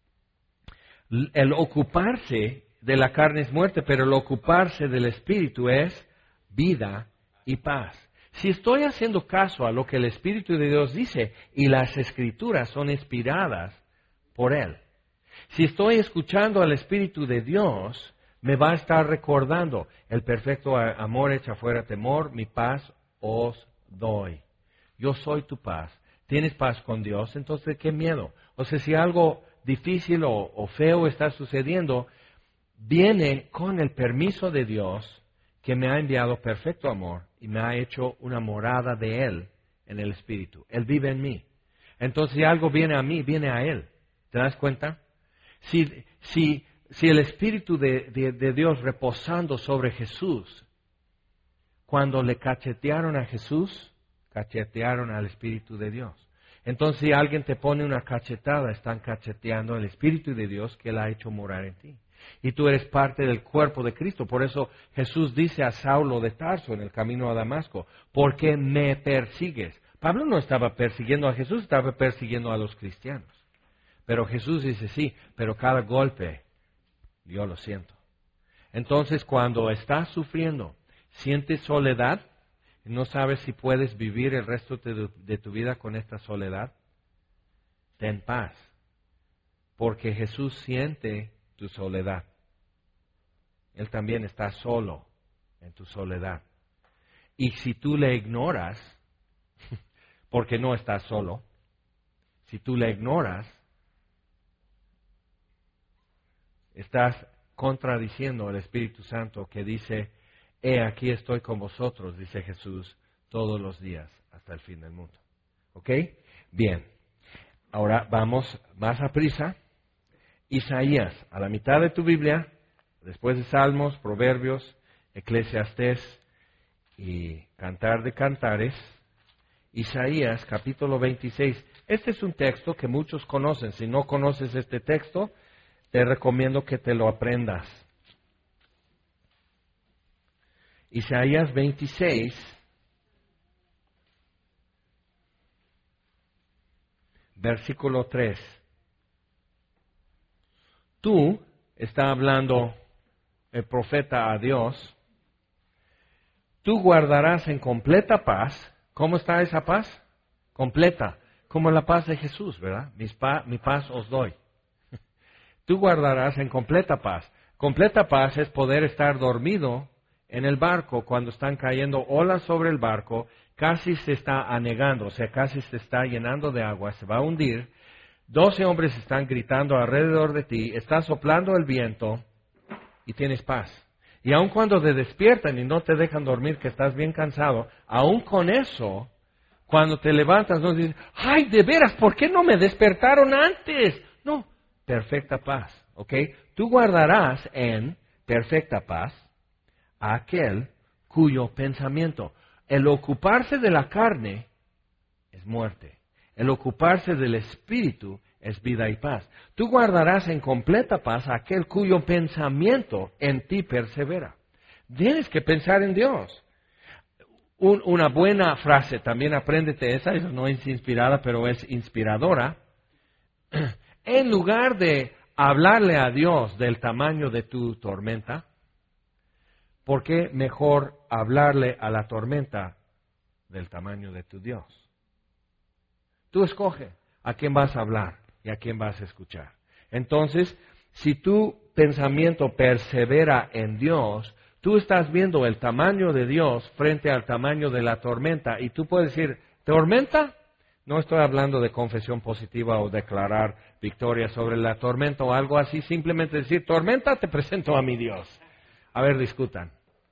el ocuparse de la carne es muerte, pero el ocuparse del Espíritu es vida y paz. Si estoy haciendo caso a lo que el Espíritu de Dios dice y las Escrituras son inspiradas por Él, si estoy escuchando al Espíritu de Dios, me va a estar recordando el perfecto amor echa fuera temor, mi paz os doy. Yo soy tu paz. ¿Tienes paz con Dios? Entonces, ¿qué miedo? O sea, si algo difícil o, o feo está sucediendo, viene con el permiso de Dios que me ha enviado perfecto amor y me ha hecho una morada de Él en el Espíritu. Él vive en mí. Entonces, si algo viene a mí, viene a Él. ¿Te das cuenta? Si, si, si el Espíritu de, de, de Dios reposando sobre Jesús, cuando le cachetearon a Jesús, cachetearon al Espíritu de Dios. Entonces, si alguien te pone una cachetada, están cacheteando el Espíritu de Dios que Él ha hecho morar en ti. Y tú eres parte del cuerpo de Cristo. Por eso Jesús dice a Saulo de Tarso en el camino a Damasco, ¿por qué me persigues? Pablo no estaba persiguiendo a Jesús, estaba persiguiendo a los cristianos. Pero Jesús dice, sí, pero cada golpe yo lo siento. Entonces, cuando estás sufriendo, sientes soledad, no sabes si puedes vivir el resto de, de tu vida con esta soledad, ten paz, porque Jesús siente tu soledad. Él también está solo en tu soledad. Y si tú le ignoras, porque no estás solo, si tú le ignoras, estás contradiciendo al Espíritu Santo que dice, he aquí estoy con vosotros, dice Jesús, todos los días hasta el fin del mundo. ¿Ok? Bien. Ahora vamos más a prisa. Isaías, a la mitad de tu Biblia, después de Salmos, Proverbios, Eclesiastés y Cantar de Cantares, Isaías capítulo veintiséis. Este es un texto que muchos conocen. Si no conoces este texto, te recomiendo que te lo aprendas. Isaías veintiséis, versículo tres. Tú, está hablando el profeta a Dios, tú guardarás en completa paz. ¿Cómo está esa paz? Completa, como la paz de Jesús, ¿verdad? Mi paz, mi paz os doy. Tú guardarás en completa paz. Completa paz es poder estar dormido en el barco cuando están cayendo olas sobre el barco, casi se está anegando, o sea, casi se está llenando de agua, se va a hundir. Doce hombres están gritando alrededor de ti, está soplando el viento y tienes paz. Y aun cuando te despiertan y no te dejan dormir, que estás bien cansado, aun con eso, cuando te levantas, no dices, ¡ay, de veras, ¿por qué no me despertaron antes? No, perfecta paz, ¿ok? Tú guardarás en perfecta paz a aquel cuyo pensamiento, el ocuparse de la carne es muerte. El ocuparse del Espíritu es vida y paz. Tú guardarás en completa paz a aquel cuyo pensamiento en ti persevera. Tienes que pensar en Dios. Un, una buena frase, también apréndete esa, eso no es inspirada, pero es inspiradora. En lugar de hablarle a Dios del tamaño de tu tormenta, ¿por qué mejor hablarle a la tormenta del tamaño de tu Dios? Tú escoge a quién vas a hablar y a quién vas a escuchar. Entonces, si tu pensamiento persevera en Dios, tú estás viendo el tamaño de Dios frente al tamaño de la tormenta y tú puedes decir, ¿tormenta? No estoy hablando de confesión positiva o declarar victoria sobre la tormenta o algo así, simplemente decir, tormenta, te presento a mi Dios. A ver, discutan.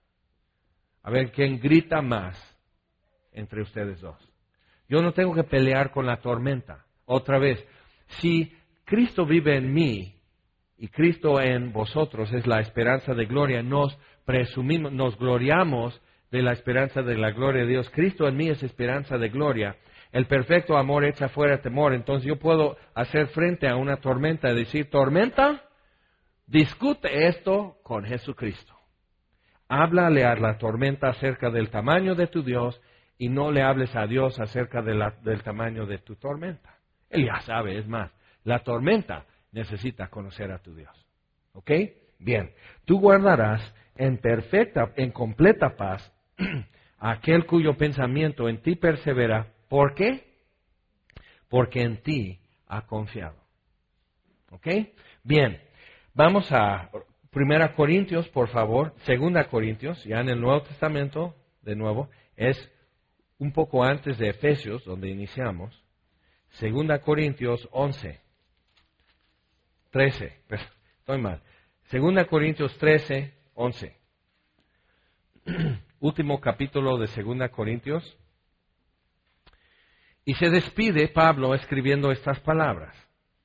A ver quién grita más entre ustedes dos. Yo no tengo que pelear con la tormenta. Otra vez, si Cristo vive en mí y Cristo en vosotros es la esperanza de gloria, nos presumimos, nos gloriamos de la esperanza de la gloria de Dios. Cristo en mí es esperanza de gloria. El perfecto amor echa fuera temor. Entonces yo puedo hacer frente a una tormenta y decir, tormenta, discute esto con Jesucristo. Háblale a la tormenta acerca del tamaño de tu Dios y no le hables a Dios acerca de la, del tamaño de tu tormenta. Él ya sabe, es más, la tormenta necesita conocer a tu Dios. ¿Ok? Bien, tú guardarás en perfecta, en completa paz a aquel cuyo pensamiento en ti persevera. ¿Por qué? Porque en ti ha confiado. ¿Ok? Bien, vamos a Primera Corintios, por favor. Segunda Corintios, ya en el Nuevo Testamento, de nuevo, es un poco antes de Efesios, donde iniciamos. Segunda Corintios once. trece, estoy mal. Segunda Corintios trece, once. Último capítulo de Segunda Corintios. Y se despide Pablo escribiendo estas palabras.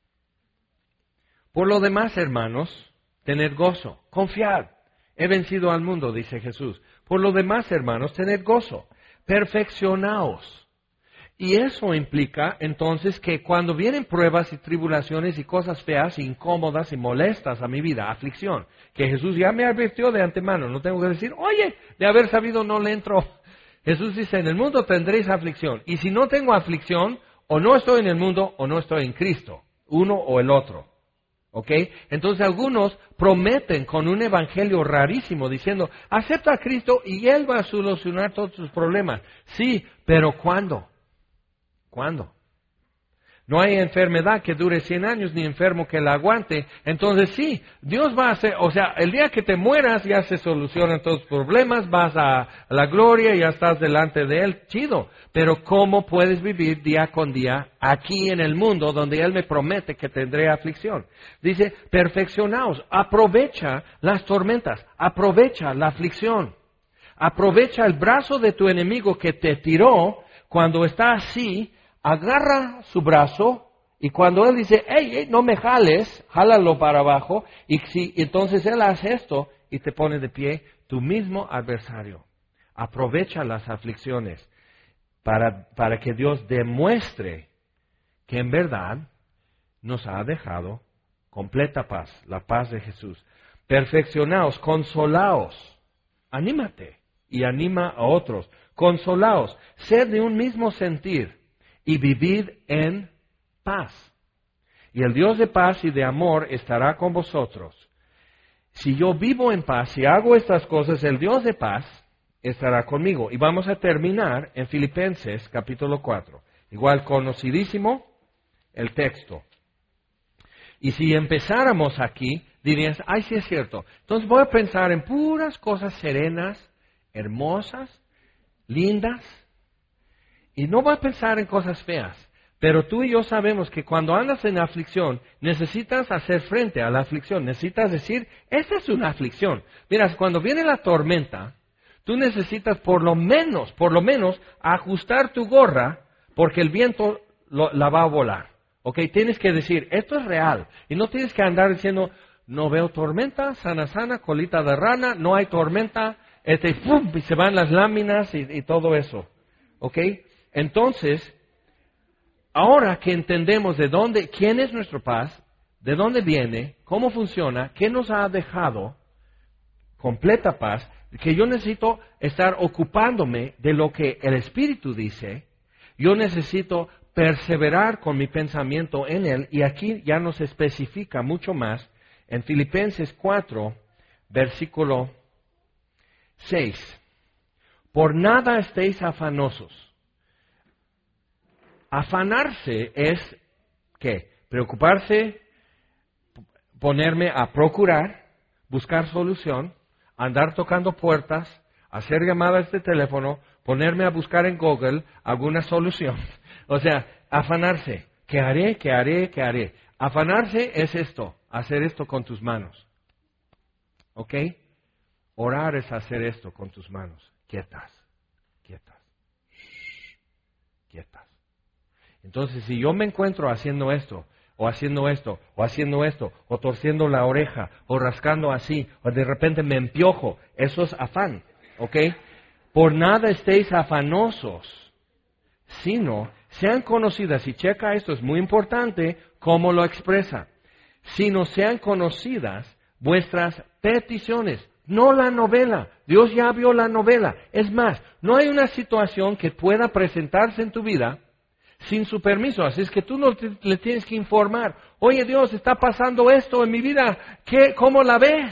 Por lo demás, hermanos, tened gozo, confiad. He vencido al mundo, dice Jesús. Por lo demás, hermanos, tened gozo, perfeccionaos. Y eso implica entonces que cuando vienen pruebas y tribulaciones y cosas feas, incómodas y molestas a mi vida, aflicción, que Jesús ya me advirtió de antemano, no tengo que decir, oye, de haber sabido no le entro. Jesús dice, en el mundo tendréis aflicción. Y si no tengo aflicción, o no estoy en el mundo o no estoy en Cristo, uno o el otro. ¿Ok? Entonces algunos prometen con un evangelio rarísimo diciendo, acepta a Cristo y Él va a solucionar todos tus problemas. Sí, pero ¿cuándo? ¿Cuándo? No hay enfermedad que dure cien años, ni enfermo que la aguante. Entonces sí, Dios va a hacer, o sea, el día que te mueras ya se solucionan todos los problemas, vas a la gloria, ya estás delante de Él, chido. Pero ¿cómo puedes vivir día con día aquí en el mundo donde Él me promete que tendré aflicción? Dice, perfeccionaos, aprovecha las tormentas, aprovecha la aflicción, aprovecha el brazo de tu enemigo que te tiró cuando está así. Agarra su brazo y cuando él dice, hey, hey, no me jales, jálalo para abajo, y si entonces él hace esto y te pone de pie, tu mismo adversario. Aprovecha las aflicciones para, para que Dios demuestre que en verdad nos ha dejado completa paz, la paz de Jesús. Perfeccionaos, consolaos, anímate y anima a otros, consolaos, sed de un mismo sentir y vivid en paz. Y el Dios de paz y de amor estará con vosotros. Si yo vivo en paz, si hago estas cosas, el Dios de paz estará conmigo. Y vamos a terminar en Filipenses capítulo cuatro. Igual conocidísimo el texto. Y si empezáramos aquí, dirías, ay, sí es cierto. Entonces voy a pensar en puras cosas serenas, hermosas, lindas. Y no va a pensar en cosas feas, pero tú y yo sabemos que cuando andas en aflicción, necesitas hacer frente a la aflicción, necesitas decir, esta es una aflicción. Mira, cuando viene la tormenta, tú necesitas por lo menos, por lo menos, ajustar tu gorra, porque el viento lo, la va a volar. ¿Ok? Tienes que decir, esto es real, y no tienes que andar diciendo, no veo tormenta, sana, sana, colita de rana, no hay tormenta, este, ¡pum!, y se van las láminas y, y todo eso. ¿Ok? Entonces, ahora que entendemos de dónde, quién es nuestro paz, de dónde viene, cómo funciona, qué nos ha dejado completa paz, que yo necesito estar ocupándome de lo que el Espíritu dice, yo necesito perseverar con mi pensamiento en Él, y aquí ya nos especifica mucho más en Filipenses cuatro, versículo seis. Por nada estéis afanosos. Afanarse es, ¿qué? Preocuparse, ponerme a procurar, buscar solución, andar tocando puertas, hacer llamadas de teléfono, ponerme a buscar en Google alguna solución. O sea, afanarse. ¿Qué haré? ¿Qué haré? ¿Qué haré? Afanarse es esto, hacer esto con tus manos. ¿Ok? Orar es hacer esto con tus manos. Quietas, quietas, shh, quietas. Entonces, si yo me encuentro haciendo esto, o haciendo esto, o haciendo esto, o torciendo la oreja, o rascando así, o de repente me empiojo, eso es afán, ¿ok? Por nada estéis afanosos, sino sean conocidas, y checa esto, es muy importante cómo lo expresa, sino sean conocidas vuestras peticiones, no la novela. Dios ya vio la novela. Es más, no hay una situación que pueda presentarse en tu vida sin su permiso, así es que tú no te, le tienes que informar. Oye Dios, está pasando esto en mi vida, ¿qué, cómo la ves?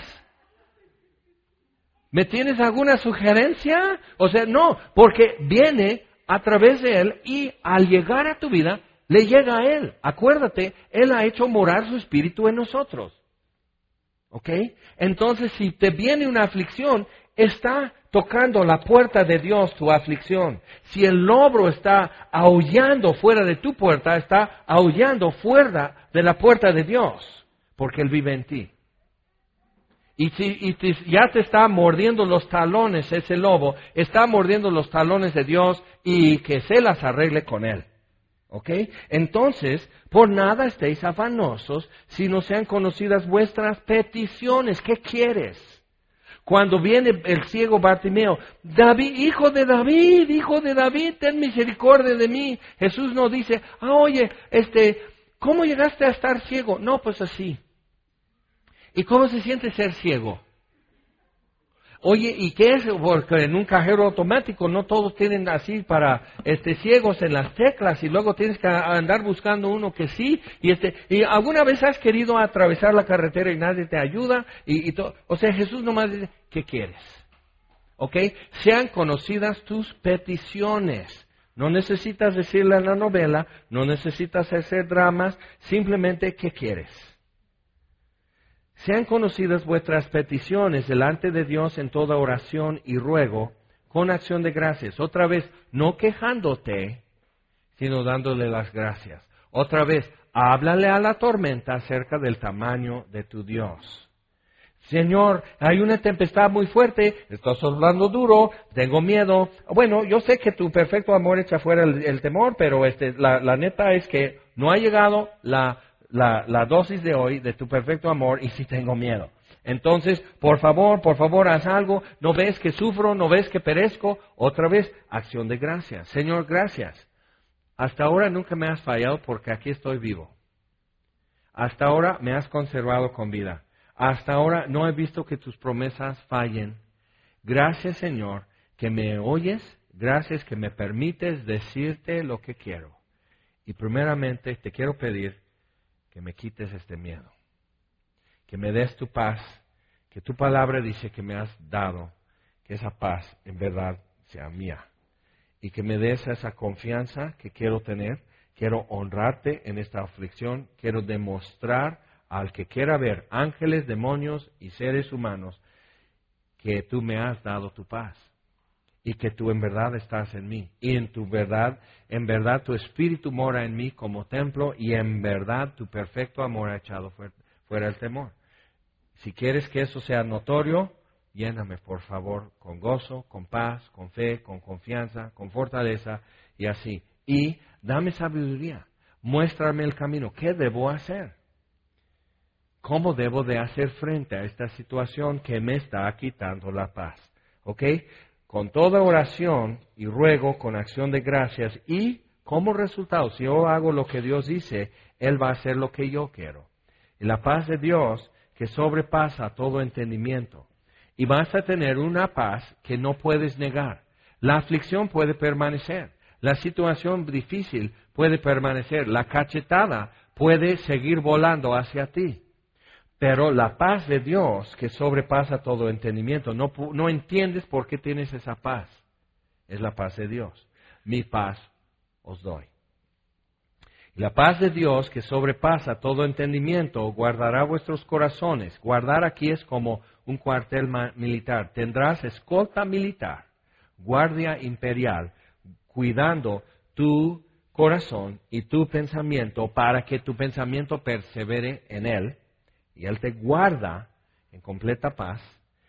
¿Me tienes alguna sugerencia? O sea, no, porque viene a través de Él y al llegar a tu vida, le llega a Él. Acuérdate, Él ha hecho morar su espíritu en nosotros. ¿Ok? Entonces, si te viene una aflicción, está tocando la puerta de Dios tu aflicción. Si el lobo está aullando fuera de tu puerta, está aullando fuera de la puerta de Dios. porque Él vive en ti. Y si y te, ya te está mordiendo los talones ese lobo, está mordiendo los talones de Dios y que se las arregle con Él. ¿Ok? Entonces, por nada estéis afanosos, si no sean conocidas vuestras peticiones. ¿Qué quieres? Cuando viene el ciego Bartimeo, David, hijo de David, hijo de David, ten misericordia de mí. Jesús nos dice, ah, oye, este, ¿cómo llegaste a estar ciego? No, pues así. ¿Y cómo se siente ser ciego? Oye, ¿y qué es? Porque en un cajero automático no todos tienen así para este ciegos en las teclas y luego tienes que andar buscando uno que sí. Y este y alguna vez has querido atravesar la carretera y nadie te ayuda y, y todo. O sea, Jesús nomás dice, ¿qué quieres? ¿Ok? Sean conocidas tus peticiones. No necesitas decirle a la novela, no necesitas hacer dramas, simplemente ¿qué quieres? Sean conocidas vuestras peticiones delante de Dios en toda oración y ruego, con acción de gracias. Otra vez, no quejándote, sino dándole las gracias. Otra vez, háblale a la tormenta acerca del tamaño de tu Dios. Señor, hay una tempestad muy fuerte, está soplando duro, tengo miedo. Bueno, yo sé que tu perfecto amor echa fuera el, el temor, pero este, la, la neta es que no ha llegado la... La, la dosis de hoy de tu perfecto amor y si tengo miedo. Entonces, por favor, por favor, haz algo. ¿No ves que sufro? ¿No ves que perezco? Otra vez, acción de gracias. Señor, gracias. Hasta ahora nunca me has fallado porque aquí estoy vivo. Hasta ahora me has conservado con vida. Hasta ahora no he visto que tus promesas fallen. Gracias, Señor, que me oyes. Gracias que me permites decirte lo que quiero. Y primeramente te quiero pedir que me quites este miedo, que me des tu paz, que tu palabra dice que me has dado, que esa paz en verdad sea mía, y que me des esa confianza que quiero tener, quiero honrarte en esta aflicción, quiero demostrar al que quiera ver ángeles, demonios y seres humanos, que tú me has dado tu paz. Y que tú en verdad estás en mí. Y en tu verdad, en verdad tu espíritu mora en mí como templo. Y en verdad tu perfecto amor ha echado fuera, fuera el temor. Si quieres que eso sea notorio, lléname por favor con gozo, con paz, con fe, con confianza, con fortaleza y así. Y dame sabiduría. Muéstrame el camino. ¿Qué debo hacer? ¿Cómo debo de hacer frente a esta situación que me está quitando la paz? ¿Ok? Con toda oración y ruego, con acción de gracias, y como resultado, si yo hago lo que Dios dice, Él va a hacer lo que yo quiero. Y la paz de Dios que sobrepasa todo entendimiento. Y vas a tener una paz que no puedes negar. La aflicción puede permanecer. La situación difícil puede permanecer. La cachetada puede seguir volando hacia ti. Pero la paz de Dios que sobrepasa todo entendimiento, no, no entiendes por qué tienes esa paz. Es la paz de Dios. Mi paz os doy. Y la paz de Dios que sobrepasa todo entendimiento guardará vuestros corazones. Guardar aquí es como un cuartel militar. Tendrás escolta militar, guardia imperial, cuidando tu corazón y tu pensamiento para que tu pensamiento persevere en Él. Y Él te guarda en completa paz.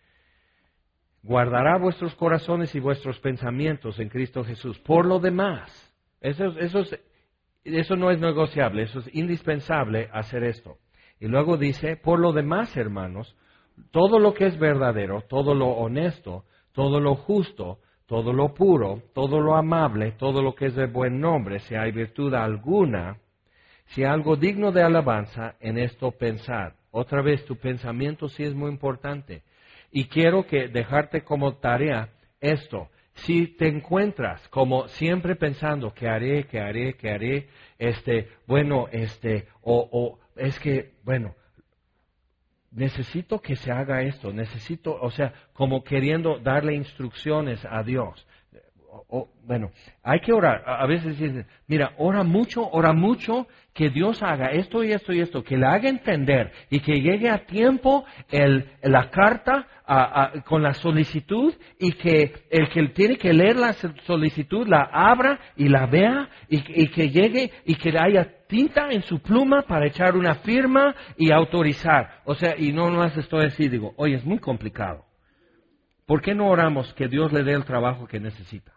Guardará vuestros corazones y vuestros pensamientos en Cristo Jesús. Por lo demás, eso, eso, es, eso no es negociable, eso es indispensable hacer esto. Y luego dice, por lo demás, hermanos, todo lo que es verdadero, todo lo honesto, todo lo justo, todo lo puro, todo lo amable, todo lo que es de buen nombre, si hay virtud alguna, si algo digno de alabanza, en esto pensad. Otra vez, tu pensamiento sí es muy importante. Y quiero que dejarte como tarea esto. Si te encuentras como siempre pensando, ¿qué haré, qué haré, qué haré? Este, bueno, este, o, o es que, bueno, necesito que se haga esto, necesito, o sea, como queriendo darle instrucciones a Dios. o- o- bueno, hay que orar. A a veces dicen, mira, ora mucho, ora mucho, que Dios haga esto y esto y esto, que le haga entender y que llegue a tiempo el, la carta a- a- con la solicitud y que el que tiene que leer la solicitud la abra y la vea y, y que llegue y que haya tinta en su pluma para echar una firma y autorizar. O sea, y no más estoy así, digo, oye, es muy complicado. ¿Por qué no oramos que Dios le dé el trabajo que necesita?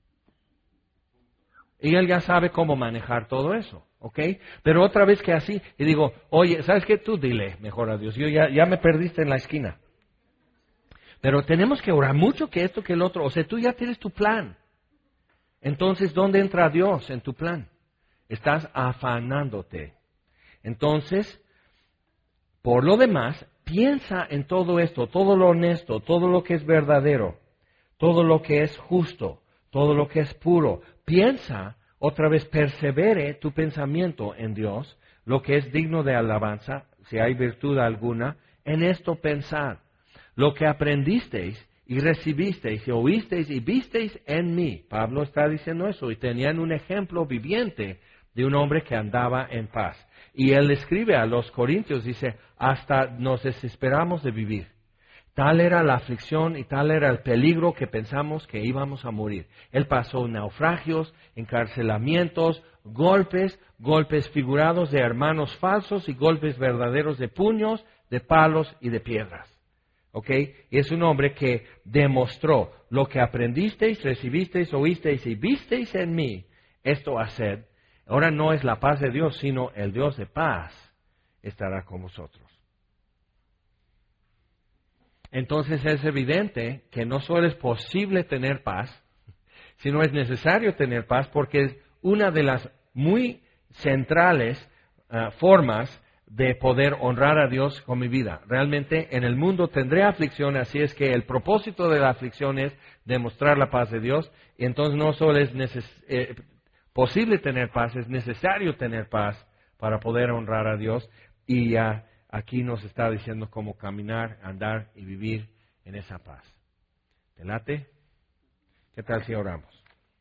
Y Él ya sabe cómo manejar todo eso, ¿ok? Pero otra vez que así, y digo, oye, ¿sabes qué? Tú dile mejor a Dios, yo ya, ya me perdiste en la esquina. Pero tenemos que orar mucho que esto, que el otro, o sea, tú ya tienes tu plan. Entonces, ¿dónde entra Dios en tu plan? Estás afanándote. Entonces, por lo demás, piensa en todo esto, todo lo honesto, todo lo que es verdadero, todo lo que es justo, todo lo que es puro. Piensa, otra vez, persevere tu pensamiento en Dios, lo que es digno de alabanza, si hay virtud alguna, en esto pensar. Lo que aprendisteis y recibisteis y oísteis y visteis en mí. Pablo está diciendo eso y tenían un ejemplo viviente de un hombre que andaba en paz. Y él escribe a los Corintios, dice, hasta nos desesperamos de vivir. Tal era la aflicción y tal era el peligro que pensamos que íbamos a morir. Él pasó naufragios, encarcelamientos, golpes, golpes figurados de hermanos falsos y golpes verdaderos de puños, de palos y de piedras. ¿Ok? Y es un hombre que demostró lo que aprendisteis, recibisteis, oísteis y visteis en mí, esto haced. Ahora no es la paz de Dios, sino el Dios de paz estará con vosotros. Entonces es evidente que no solo es posible tener paz, sino es necesario tener paz porque es una de las muy centrales uh, formas de poder honrar a Dios con mi vida. Realmente en el mundo tendré aflicción, así es que el propósito de la aflicción es demostrar la paz de Dios. Y entonces no solo es neces- eh, posible tener paz, es necesario tener paz para poder honrar a Dios. Y uh, aquí nos está diciendo cómo caminar, andar y vivir en esa paz. ¿Te late? ¿Qué tal si oramos?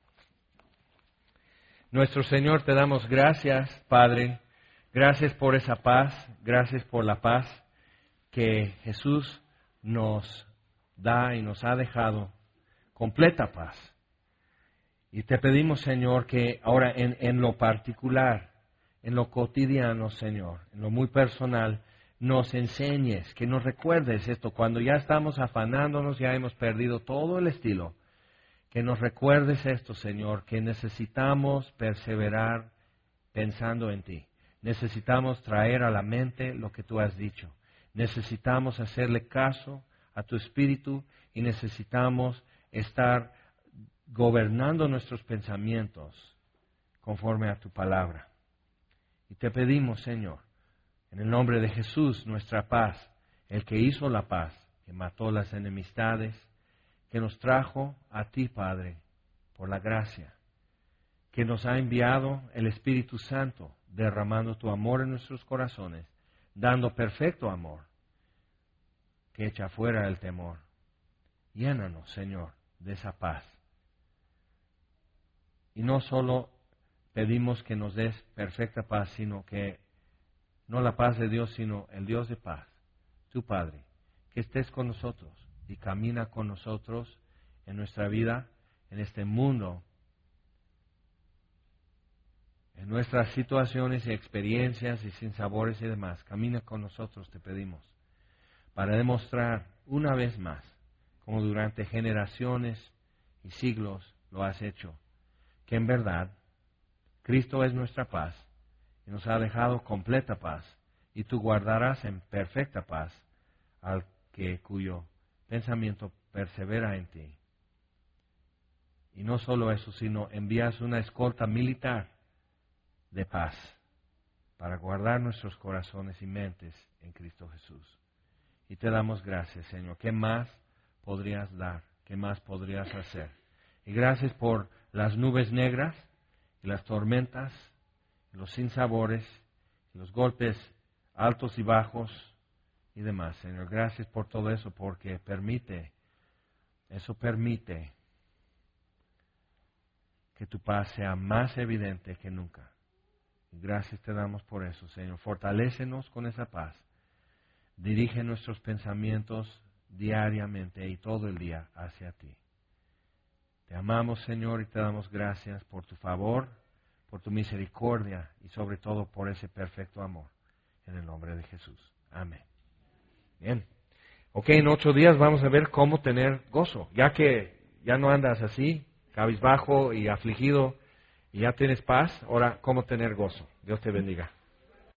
Nuestro Señor, te damos gracias, Padre. Gracias por esa paz, gracias por la paz que Jesús nos da y nos ha dejado, completa paz. Y te pedimos, Señor, que ahora en, en lo particular, en lo cotidiano, Señor, en lo muy personal, nos enseñes, que nos recuerdes esto, cuando ya estamos afanándonos, ya hemos perdido todo el estilo, que nos recuerdes esto, Señor, que necesitamos perseverar pensando en ti. Necesitamos traer a la mente lo que tú has dicho. Necesitamos hacerle caso a tu Espíritu y necesitamos estar gobernando nuestros pensamientos conforme a tu palabra. Y te pedimos, Señor, en el nombre de Jesús, nuestra paz, el que hizo la paz, que mató las enemistades, que nos trajo a ti, Padre, por la gracia, que nos ha enviado el Espíritu Santo, derramando tu amor en nuestros corazones, dando perfecto amor, que echa fuera el temor. Llénanos, Señor, de esa paz. Y no solo pedimos que nos des perfecta paz, sino que no la paz de Dios, sino el Dios de paz, tu Padre, que estés con nosotros y camina con nosotros en nuestra vida, en este mundo, en nuestras situaciones y experiencias y sinsabores y demás. Camina con nosotros, te pedimos, para demostrar una vez más, como durante generaciones y siglos lo has hecho, que en verdad Cristo es nuestra paz y nos ha dejado completa paz, y tú guardarás en perfecta paz al que cuyo pensamiento persevera en ti. Y no solo eso, sino envías una escolta militar de paz para guardar nuestros corazones y mentes en Cristo Jesús. Y te damos gracias, Señor. ¿Qué más podrías dar? ¿Qué más podrías hacer? Y gracias por las nubes negras y las tormentas, y los sinsabores, y los golpes altos y bajos y demás, Señor. Gracias por todo eso, porque permite, eso permite que tu paz sea más evidente que nunca. Y gracias te damos por eso, Señor. Fortalécenos con esa paz. Dirige nuestros pensamientos diariamente y todo el día hacia ti. Te amamos, Señor, y te damos gracias por tu favor, por tu misericordia y sobre todo por ese perfecto amor. En el nombre de Jesús. Amén. Bien. Ok, en ocho días vamos a ver cómo tener gozo. Ya que ya no andas así, cabizbajo y afligido, y ya tienes paz, ahora cómo tener gozo. Dios te bendiga.